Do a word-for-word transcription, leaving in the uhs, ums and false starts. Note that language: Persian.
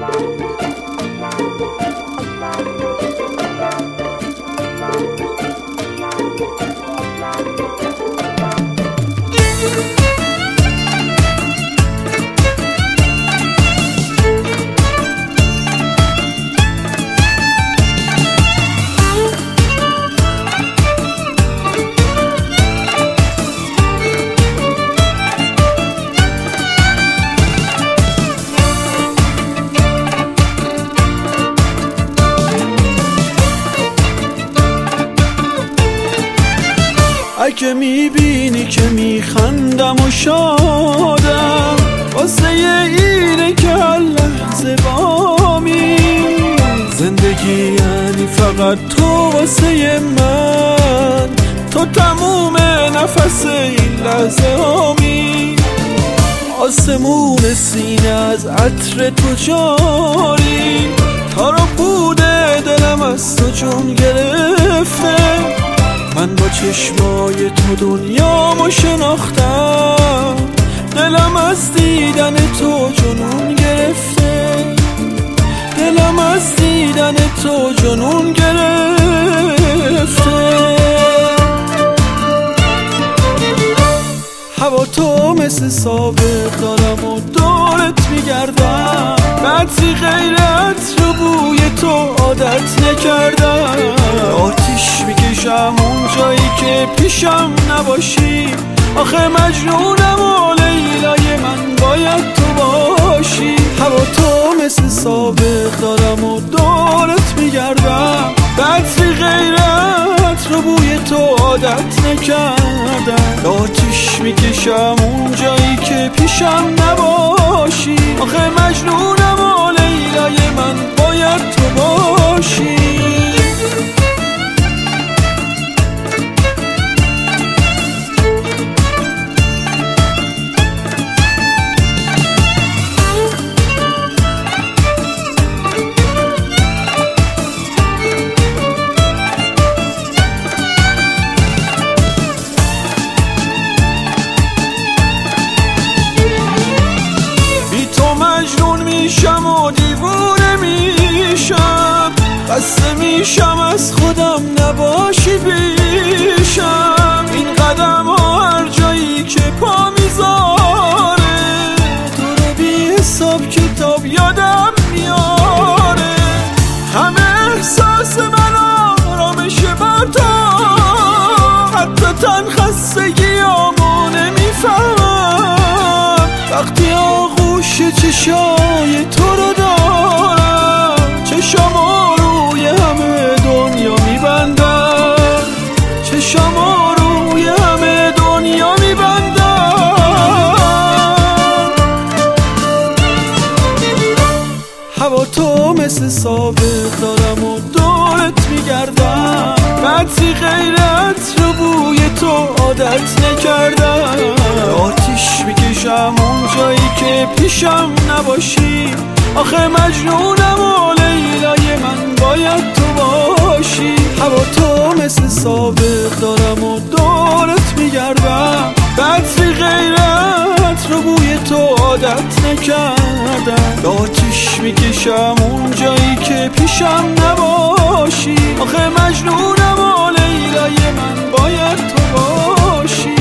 اگه میبینی که میخندم و شادم واسه اینه که هر لحظه بامی زندگی یعنی فقط تو واسه من، تو تموم نفس این لحظه هامی. آسمون سینه از عطر تو جاری، تارا بوده دلم از تو جون گرفته. من با چشمای تو دنیامو شناختم، دلم از دیدن تو جنون گرفته. دلم از دیدن تو جنون گرفته. هوا تو مثل سابق دارم و دورت میگردم، بطری غیرت رو بوی تو عادت نکردم. آتیش میکشم اون جایی که پیشم نباشی، آخه مجنونم و لیلای من باید تو باشی. هوا تو مثل سابق دارم و دورت میگردم، بطری غیرت رو بوی تو عادت نکردم. آتیش میکشم اون جایی که پیشم نباشی، آخه مجنونم و لیلای من باید تو باشی. مجنون میشم و دیوونه میشم، خسته میشم از خودم نباشی پیشم. این قدم ها هر جایی که پا میذاره، تو رو بی حساب کتاب یادم میاره. همه احساس من آرامش بر تو، حتی تن خستگیامو نمیفهمم. وقتی آغوش چشای تو رو دارم، چشامو روی همه دنیا میبندم. چشامو روی همه دنیا میبندم. هوا تو مثل سابق دارم و دورت میگردم، بطری غیرت رو بوی تو عادت نکردم. آتیش میکشم اون جایی که پیشم نباشی، آخه مجنونم و لیلای من باید تو باشی. هوا تو مثل سابق دارم و دورت میگردم، بطری غیرت رو بوی تو عادت نکردم. آتیش میکشم اون جایی که پیشم نباشی، آخه مجنونم و لیلای من باید تو باشی.